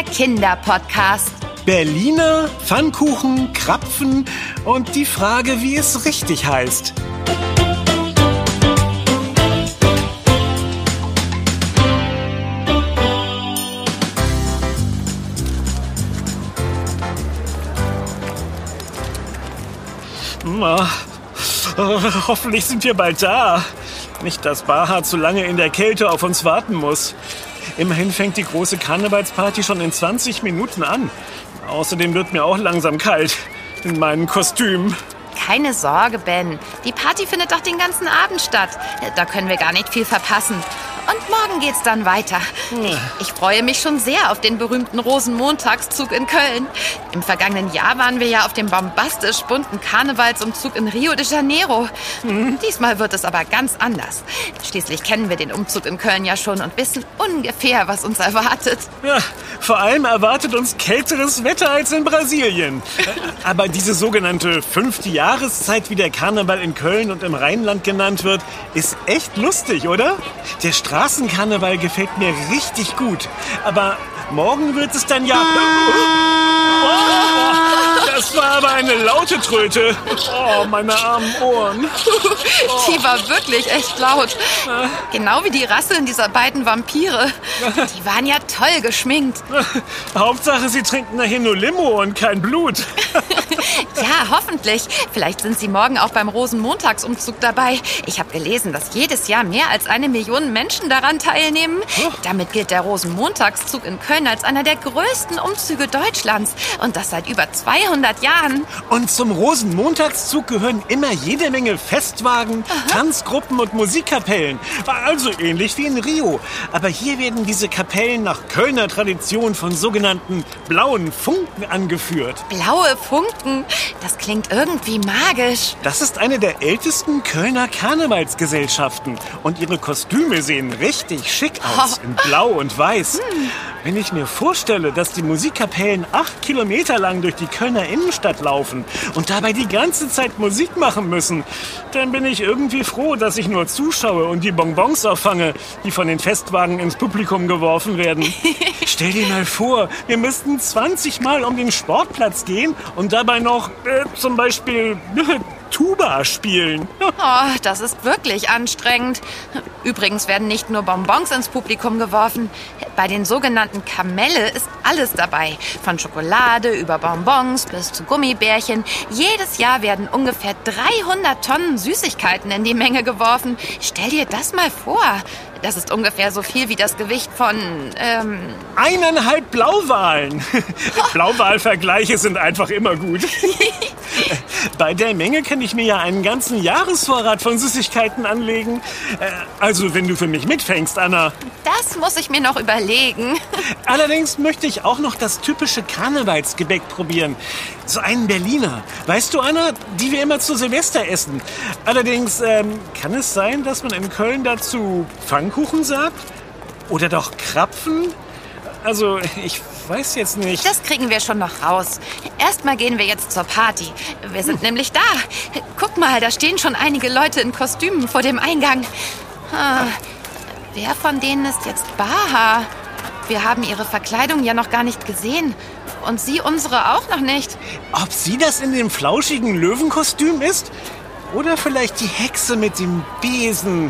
Kinderpodcast. Berliner, Pfannkuchen, Krapfen und die Frage, wie es richtig heißt. Hoffentlich sind wir bald da. Nicht, dass Baha zu lange in der Kälte auf uns warten muss. Immerhin fängt die große Karnevalsparty schon in 20 Minuten an. Außerdem wird mir auch langsam kalt in meinem Kostüm. Keine Sorge, Ben. Die Party findet doch den ganzen Abend statt. Da können wir gar nicht viel verpassen. Und morgen geht's dann weiter. Ich freue mich schon sehr auf den berühmten Rosenmontagszug in Köln. Im vergangenen Jahr waren wir ja auf dem bombastisch bunten Karnevalsumzug in Rio de Janeiro. Diesmal wird es aber ganz anders. Schließlich kennen wir den Umzug in Köln ja schon und wissen ungefähr, was uns erwartet. Ja, vor allem erwartet uns kälteres Wetter als in Brasilien. Aber diese sogenannte 5. Jahreszeit, wie der Karneval in Köln und im Rheinland genannt wird, ist echt lustig, oder? Der Straßenkarneval gefällt mir richtig gut. Aber morgen wird es dann ja... Das war aber eine laute Tröte. Oh, meine armen Ohren. Die war wirklich echt laut. Genau wie die Rasseln dieser beiden Vampire. Die waren ja toll geschminkt. Hauptsache, sie trinken nachher nur Limo und kein Blut. Ja, hoffentlich. Vielleicht sind sie morgen auch beim Rosenmontagsumzug dabei. Ich habe gelesen, dass jedes Jahr mehr als 1 Million Menschen daran teilnehmen. Damit gilt der Rosenmontagszug in Köln als einer der größten Umzüge Deutschlands. Und das seit über 200 Jahren. Und zum Rosenmontagszug gehören immer jede Menge Festwagen, Tanzgruppen und Musikkapellen. Also ähnlich wie in Rio. Aber hier werden diese Kapellen nach Kölner Tradition von sogenannten blauen Funken angeführt. Blaue Funken? Das klingt irgendwie magisch. Das ist eine der ältesten Kölner Karnevalsgesellschaften. Und ihre Kostüme sehen richtig schick aus, in Blau und Weiß. Wenn ich mir vorstelle, dass die Musikkapellen 8 Kilometer lang durch die Kölner Innenstadt laufen und dabei die ganze Zeit Musik machen müssen, dann bin ich irgendwie froh, dass ich nur zuschaue und die Bonbons auffange, die von den Festwagen ins Publikum geworfen werden. Stell dir mal vor, wir müssten 20 Mal um den Sportplatz gehen und dabei noch zum Beispiel Tuba spielen. Oh, das ist wirklich anstrengend. Übrigens werden nicht nur Bonbons ins Publikum geworfen. Bei den sogenannten Kamelle ist alles dabei. Von Schokolade über Bonbons bis zu Gummibärchen. Jedes Jahr werden ungefähr 300 Tonnen Süßigkeiten in die Menge geworfen. Stell dir das mal vor. Das ist ungefähr so viel wie das Gewicht von, 1,5 Blauwalen. Blauwalvergleiche sind einfach immer gut. Bei der Menge kann ich mir ja einen ganzen Jahresvorrat von Süßigkeiten anlegen. Also, wenn du für mich mitfängst, Anna. Das muss ich mir noch überlegen. Allerdings möchte ich auch noch das typische Karnevalsgebäck probieren. So einen Berliner. Weißt du, Anna, die wir immer zu Silvester essen. Allerdings, kann es sein, dass man in Köln dazu Pfannkuchen sagt? Oder doch Krapfen? Also, ich weiß jetzt nicht. Das kriegen wir schon noch raus. Erstmal gehen wir jetzt zur Party. Wir sind nämlich da. Guck mal, da stehen schon einige Leute in Kostümen vor dem Eingang. Wer von denen ist jetzt Baha? Wir haben ihre Verkleidung ja noch gar nicht gesehen. Und sie unsere auch noch nicht. Ob sie das in dem flauschigen Löwenkostüm ist? Oder vielleicht die Hexe mit dem Besen?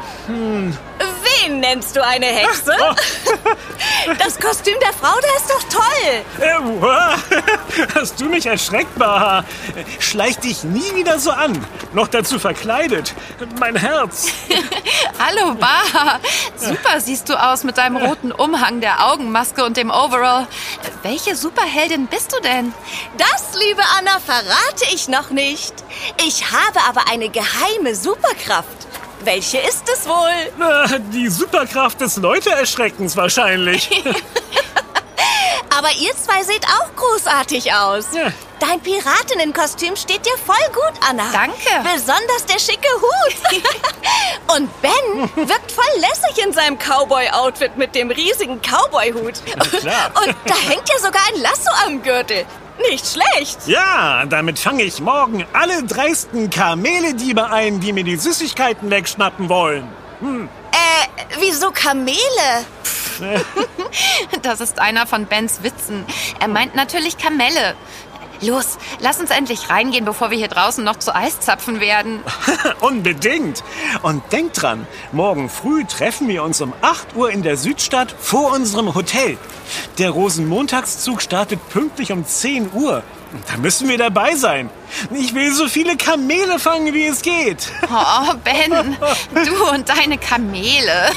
Wen nennst du eine Hexe? Das Kostüm der Frau, das ist doch toll. Hast du mich erschreckt, Baha? Schleich dich nie wieder so an. Noch dazu verkleidet. Mein Herz. Hallo, Baha. Super siehst du aus mit deinem roten Umhang, der Augenmaske und dem Overall. Welche Superheldin bist du denn? Das, liebe Anna, verrate ich noch nicht. Ich habe aber eine geheime Superkraft. Welche ist es wohl? Die Superkraft des Leute-Erschreckens wahrscheinlich. Aber ihr zwei seht auch großartig aus. Ja. Dein Piratinenkostüm steht dir voll gut, Anna. Danke. Besonders der schicke Hut. Und Ben wirkt voll lässig in seinem Cowboy-Outfit mit dem riesigen Cowboy-Hut. Klar. Und da hängt ja sogar ein Lasso am Gürtel. Nicht schlecht. Ja, damit fange ich morgen alle dreisten Kamelediebe ein, die mir die Süßigkeiten wegschnappen wollen. Wieso Kamele? Das ist einer von Bens Witzen. Er meint natürlich Kamelle. Los, lass uns endlich reingehen, bevor wir hier draußen noch zu Eiszapfen werden. Unbedingt. Und denkt dran, morgen früh treffen wir uns um 8 Uhr in der Südstadt vor unserem Hotel. Der Rosenmontagszug startet pünktlich um 10 Uhr. Da müssen wir dabei sein. Ich will so viele Kamele fangen, wie es geht. Oh, Ben, du und deine Kamele.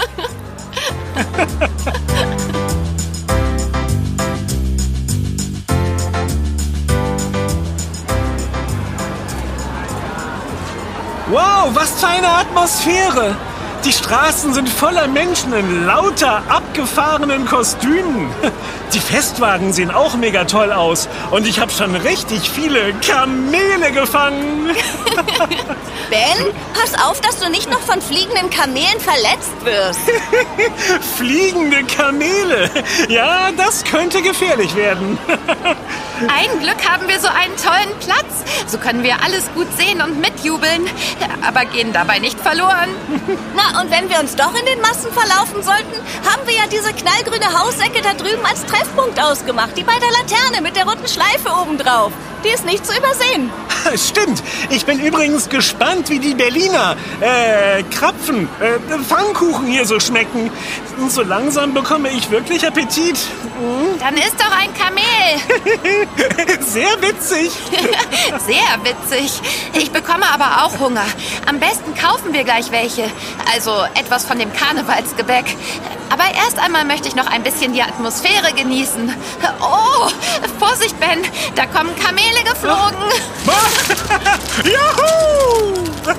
Wow, was für eine Atmosphäre! Die Straßen sind voller Menschen in lauter abgefahrenen Kostümen. Die Festwagen sehen auch mega toll aus. Und ich habe schon richtig viele Kamele gefangen. Ben, pass auf, dass du nicht noch von fliegenden Kamelen verletzt wirst. Fliegende Kamele. Ja, das könnte gefährlich werden. Ein Glück haben wir so einen tollen Platz. So können wir alles gut sehen und mitjubeln. Aber gehen dabei nicht verloren. Na, und wenn wir uns doch in den Massen verlaufen sollten, haben wir ja diese knallgrüne Hausecke da drüben als Treffpunkt ausgemacht. Die bei der Laterne mit der roten Schleife obendrauf. Die ist nicht zu übersehen. Stimmt. Ich bin übrigens gespannt, wie die Berliner Krapfen, Pfannkuchen hier so schmecken. Und so langsam bekomme ich wirklich Appetit. Dann ist doch ein Kamel. Sehr witzig. Sehr witzig. Ich bekomme aber auch Hunger. Am besten kaufen wir gleich welche. Also etwas von dem Karnevalsgebäck. Aber erst einmal möchte ich noch ein bisschen die Atmosphäre genießen. Oh, Vorsicht, Ben. Da kommen Kamele geflogen. Juhu!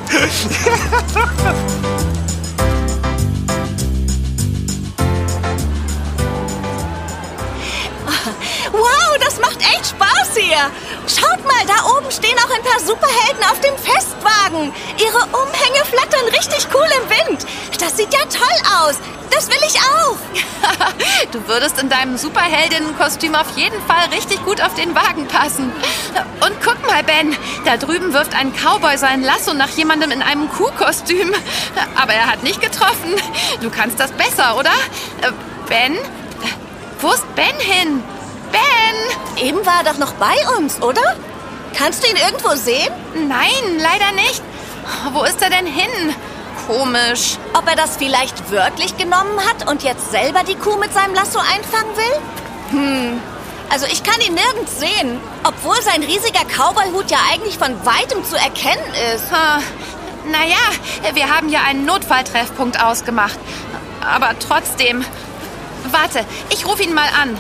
Wow, das macht echt Spaß hier. Schaut mal, da oben stehen auch ein paar Superhelden auf dem Festwagen. Ihre Umhänge flattern richtig cool im Wind. Das sieht ja toll aus. Das will ich auch. Du würdest in deinem Superheldinnenkostüm auf jeden Fall richtig gut auf den Wagen passen. Und guck mal, Ben, da drüben wirft ein Cowboy sein Lasso nach jemandem in einem Kuhkostüm. Aber er hat nicht getroffen. Du kannst das besser, oder? Ben? Wo ist Ben hin? Ben! Eben war er doch noch bei uns, oder? Kannst du ihn irgendwo sehen? Nein, leider nicht. Wo ist er denn hin? Komisch. Ob er das vielleicht wörtlich genommen hat und jetzt selber die Kuh mit seinem Lasso einfangen will? Also ich kann ihn nirgends sehen, obwohl sein riesiger Cowboy-Hut ja eigentlich von weitem zu erkennen ist. Naja, wir haben ja einen Notfalltreffpunkt ausgemacht. Aber trotzdem. Warte, ich rufe ihn mal an.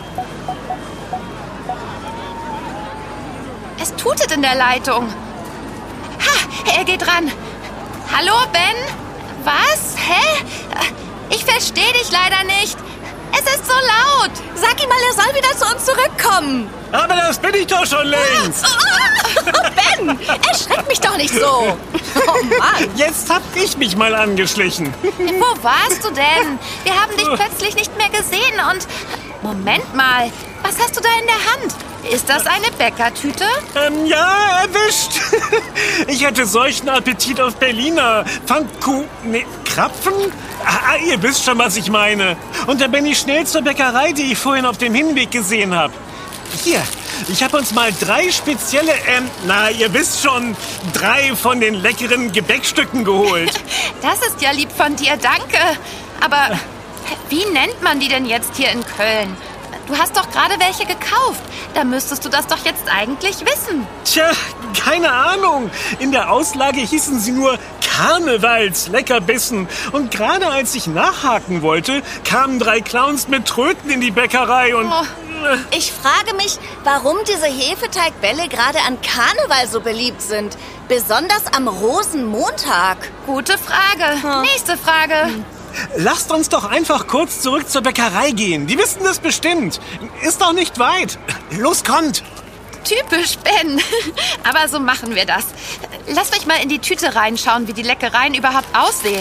Es tutet in der Leitung. Ha, er geht ran. Hallo, Ben? Was? Hä? Ich verstehe dich leider nicht. Es ist so laut. Sag ihm mal, er soll wieder zu uns zurückkommen. Aber das bin ich doch schon längst. Ben, erschreck mich doch nicht so. Oh Mann. Jetzt hab ich mich mal angeschlichen. Wo warst du denn? Wir haben dich plötzlich nicht mehr gesehen und... Moment mal, was hast du da in der Hand? Ist das eine Bäckertüte? Ja, erwischt. Ich hatte solchen Appetit auf Berliner Krapfen? Ihr wisst schon, was ich meine. Und da bin ich schnell zur Bäckerei, die ich vorhin auf dem Hinweg gesehen habe. Hier, ich habe uns mal 3 spezielle, ihr wisst schon, 3 von den leckeren Gebäckstücken geholt. Das ist ja lieb von dir, danke. Aber wie nennt man die denn jetzt hier in Köln? Du hast doch gerade welche gekauft. Da müsstest du das doch jetzt eigentlich wissen. Tja, keine Ahnung. In der Auslage hießen sie nur Karnevals-Leckerbissen. Und gerade als ich nachhaken wollte, kamen 3 Clowns mit Tröten in die Bäckerei und... Oh. Ich frage mich, warum diese Hefeteigbälle gerade an Karneval so beliebt sind. Besonders am Rosenmontag. Gute Frage. Nächste Frage. Lasst uns doch einfach kurz zurück zur Bäckerei gehen. Die wissen das bestimmt. Ist doch nicht weit. Los, kommt. Typisch Ben. Aber so machen wir das. Lass mich mal in die Tüte reinschauen, wie die Leckereien überhaupt aussehen.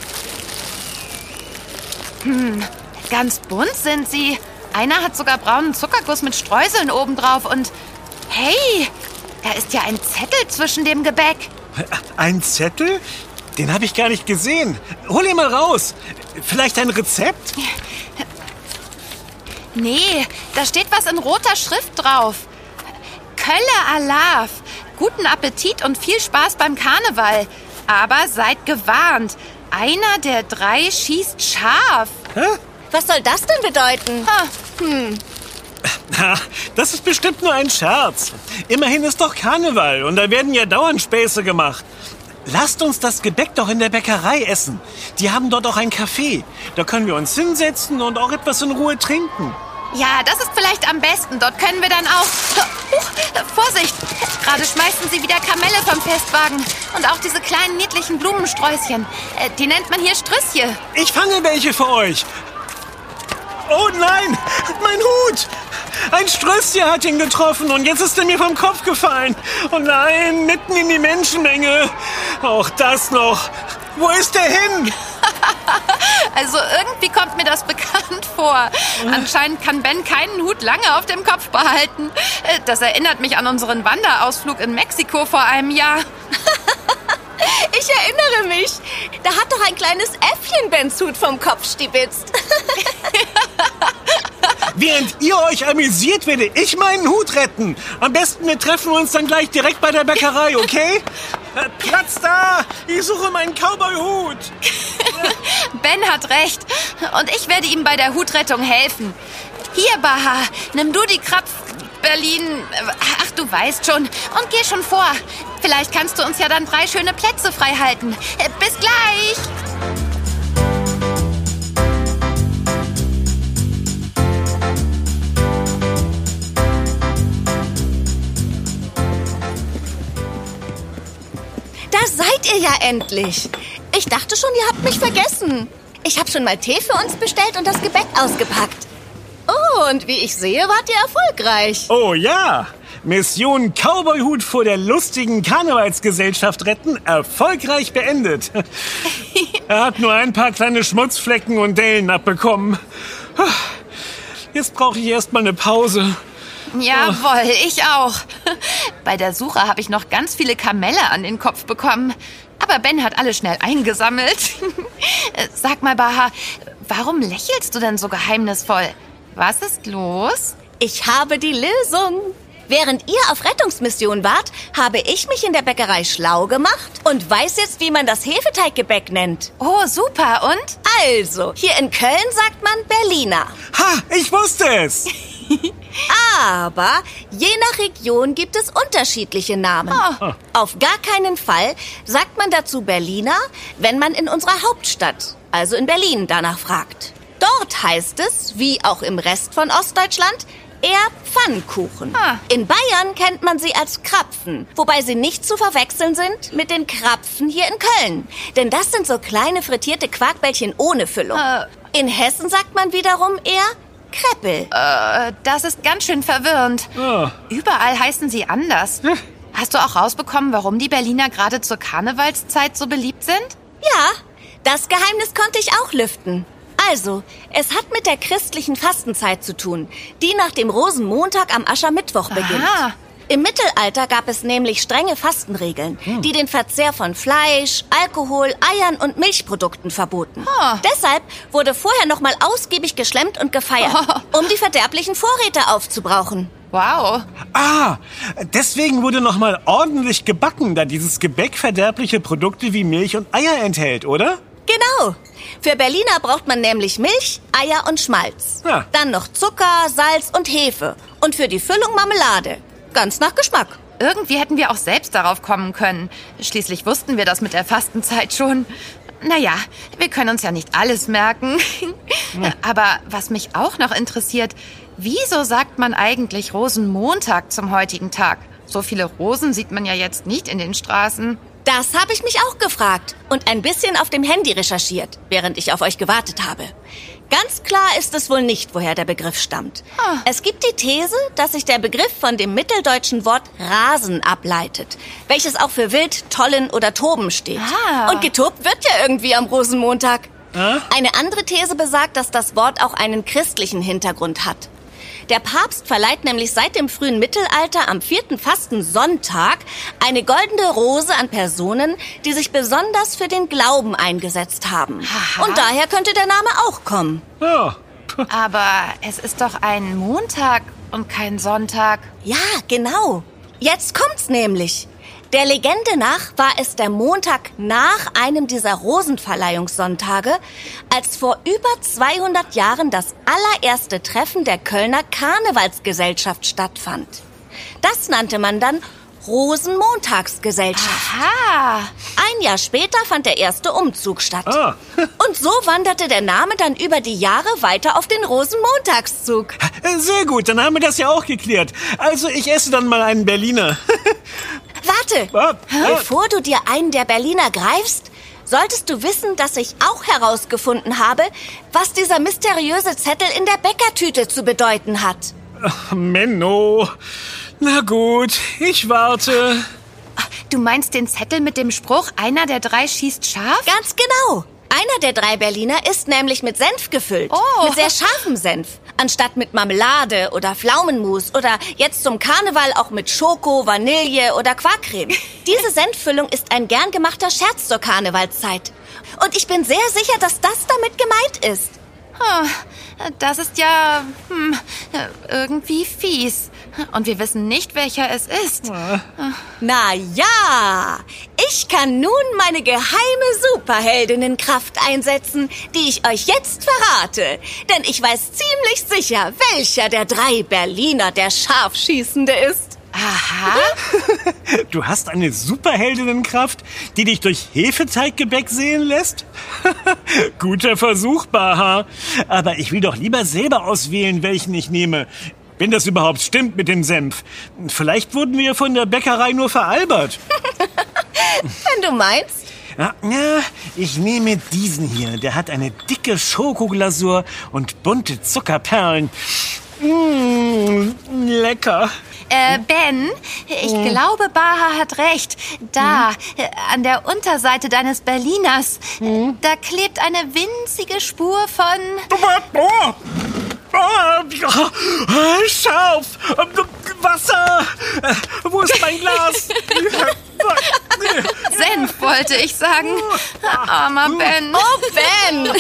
Ganz bunt sind sie. Einer hat sogar braunen Zuckerguss mit Streuseln obendrauf und... Hey, da ist ja ein Zettel zwischen dem Gebäck. Ein Zettel? Den habe ich gar nicht gesehen. Hol ihn mal raus. Vielleicht ein Rezept? Nee, da steht was in roter Schrift drauf. Kölle Alaf. Guten Appetit und viel Spaß beim Karneval. Aber seid gewarnt. Einer der 3 schießt scharf. Hä? Was soll das denn bedeuten? Na, das ist bestimmt nur ein Scherz. Immerhin ist doch Karneval und da werden ja dauernd Späße gemacht. Lasst uns das Gebäck doch in der Bäckerei essen. Die haben dort auch ein Café. Da können wir uns hinsetzen und auch etwas in Ruhe trinken. Ja, das ist vielleicht am besten. Dort können wir dann auch... Vorsicht! Gerade schmeißen sie wieder Kamelle vom Festwagen. Und auch diese kleinen niedlichen Blumensträußchen. Die nennt man hier Strüsschen. Ich fange welche für euch. Oh nein, mein Hut! Ein Strösschen hat ihn getroffen und jetzt ist er mir vom Kopf gefallen. Oh nein, mitten in die Menschenmenge. Auch das noch. Wo ist der hin? Also irgendwie kommt mir das bekannt vor. Anscheinend kann Ben keinen Hut lange auf dem Kopf behalten. Das erinnert mich an unseren Wanderausflug in Mexiko vor einem Jahr. Ich erinnere mich. Da hat doch ein kleines Äffchen Bens Hut vom Kopf stibitzt. Während ihr euch amüsiert, werde ich meinen Hut retten. Am besten, wir treffen uns dann gleich direkt bei der Bäckerei, okay? Platz da! Ich suche meinen Cowboy-Hut. Ben hat recht. Und ich werde ihm bei der Hutrettung helfen. Hier, Baha, nimm du die Krapf... Berlin... Ach, du weißt schon. Und geh schon vor. Vielleicht kannst du uns ja dann 3 schöne Plätze frei halten. Bis gleich! Da seid ihr ja endlich. Ich dachte schon, ihr habt mich vergessen. Ich habe schon mal Tee für uns bestellt und das Gebäck ausgepackt. Oh, und wie ich sehe, wart ihr erfolgreich. Oh ja! Mission Cowboy-Hut vor der lustigen Karnevalsgesellschaft retten erfolgreich beendet. Er hat nur ein paar kleine Schmutzflecken und Dellen abbekommen. Jetzt brauche ich erst mal eine Pause. Jawohl, ich auch. Bei der Suche habe ich noch ganz viele Kamelle an den Kopf bekommen. Aber Ben hat alle schnell eingesammelt. Sag mal, Baha, warum lächelst du denn so geheimnisvoll? Was ist los? Ich habe die Lösung. Während ihr auf Rettungsmission wart, habe ich mich in der Bäckerei schlau gemacht und weiß jetzt, wie man das Hefeteiggebäck nennt. Oh, super. Und? Also, hier in Köln sagt man Berliner. Ha, ich wusste es! Aber je nach Region gibt es unterschiedliche Namen. Auf gar keinen Fall sagt man dazu Berliner, wenn man in unserer Hauptstadt, also in Berlin, danach fragt. Dort heißt es, wie auch im Rest von Ostdeutschland, eher Pfannkuchen. In Bayern kennt man sie als Krapfen, wobei sie nicht zu verwechseln sind mit den Krapfen hier in Köln. Denn das sind so kleine frittierte Quarkbällchen ohne Füllung. In Hessen sagt man wiederum eher Kreppel. Das ist ganz schön verwirrend. Überall heißen sie anders. Hast du auch rausbekommen, warum die Berliner gerade zur Karnevalszeit so beliebt sind? Ja, das Geheimnis konnte ich auch lüften. Also, es hat mit der christlichen Fastenzeit zu tun, die nach dem Rosenmontag am Aschermittwoch beginnt. Aha. Im Mittelalter gab es nämlich strenge Fastenregeln, die den Verzehr von Fleisch, Alkohol, Eiern und Milchprodukten verboten. Deshalb wurde vorher noch mal ausgiebig geschlemmt und gefeiert, um die verderblichen Vorräte aufzubrauchen. Wow. Ah, deswegen wurde noch mal ordentlich gebacken, da dieses Gebäck verderbliche Produkte wie Milch und Eier enthält, oder? Genau. Für Berliner braucht man nämlich Milch, Eier und Schmalz. Ja. Dann noch Zucker, Salz und Hefe. Und für die Füllung Marmelade. Ganz nach Geschmack. Irgendwie hätten wir auch selbst darauf kommen können. Schließlich wussten wir das mit der Fastenzeit schon. Naja, wir können uns ja nicht alles merken. Aber was mich auch noch interessiert, wieso sagt man eigentlich Rosenmontag zum heutigen Tag? So viele Rosen sieht man ja jetzt nicht in den Straßen. Das habe ich mich auch gefragt und ein bisschen auf dem Handy recherchiert, während ich auf euch gewartet habe. Ganz klar ist es wohl nicht, woher der Begriff stammt. Es gibt die These, dass sich der Begriff von dem mitteldeutschen Wort Rasen ableitet, welches auch für wild, tollen oder toben steht. Und getobt wird ja irgendwie am Rosenmontag. Eine andere These besagt, dass das Wort auch einen christlichen Hintergrund hat. Der Papst verleiht nämlich seit dem frühen Mittelalter am 4. Fastensonntag eine goldene Rose an Personen, die sich besonders für den Glauben eingesetzt haben. Aha. Und daher könnte der Name auch kommen. Ja. Aber es ist doch ein Montag und kein Sonntag. Ja, genau. Jetzt kommt's nämlich. Der Legende nach war es der Montag nach einem dieser Rosenverleihungssonntage, als vor über 200 Jahren das allererste Treffen der Kölner Karnevalsgesellschaft stattfand. Das nannte man dann Rosenmontagsgesellschaft. Aha. Ein Jahr später fand der erste Umzug statt. Ah. Und so wanderte der Name dann über die Jahre weiter auf den Rosenmontagszug. Sehr gut, dann haben wir das ja auch geklärt. Also ich esse dann mal einen Berliner. Warte, bevor du dir einen der Berliner greifst, solltest du wissen, dass ich auch herausgefunden habe, was dieser mysteriöse Zettel in der Bäckertüte zu bedeuten hat. Menno. Na gut, ich warte. Du meinst den Zettel mit dem Spruch, einer der 3 schießt scharf? Ganz genau. Einer der 3 Berliner ist nämlich mit Senf gefüllt. Oh. Mit sehr scharfem Senf. Anstatt mit Marmelade oder Pflaumenmus oder jetzt zum Karneval auch mit Schoko, Vanille oder Quarkcreme. Diese Senffüllung ist ein gern gemachter Scherz zur Karnevalszeit. Und ich bin sehr sicher, dass das damit gemeint ist. Das ist ja irgendwie fies. Und wir wissen nicht, welcher es ist. Na ja, ich kann nun meine geheime Superheldinnenkraft einsetzen, die ich euch jetzt verrate. Denn ich weiß ziemlich sicher, welcher der 3 Berliner der Scharfschießende ist. Aha. Du hast eine Superheldinnenkraft, die dich durch Hefeteiggebäck sehen lässt? Guter Versuch, Baha. Aber ich will doch lieber selber auswählen, welchen ich nehme. Wenn das überhaupt stimmt mit dem Senf. Vielleicht wurden wir von der Bäckerei nur veralbert. Wenn du meinst. Ja, ich nehme diesen hier. Der hat eine dicke Schokoglasur und bunte Zuckerperlen. Lecker. Ben, ich glaube, Baha hat recht. Da, an der Unterseite deines Berliners, da klebt eine winzige Spur von... Scharf! Wasser! Wo ist mein Glas? Senf, wollte ich sagen. Armer Ben. Oh, Ben!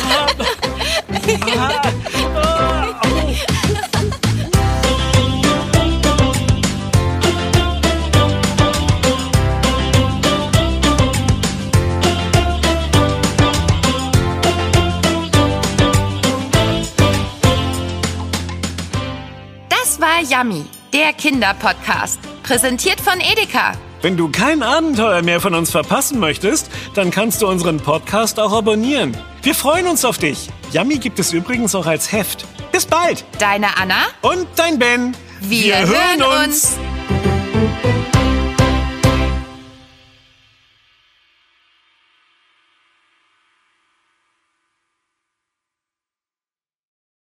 Das war Yummy, der Kinderpodcast. Präsentiert von Edeka. Wenn du kein Abenteuer mehr von uns verpassen möchtest, dann kannst du unseren Podcast auch abonnieren. Wir freuen uns auf dich. Yummy gibt es übrigens auch als Heft. Bis bald. Deine Anna. Und dein Ben. Wir hören uns.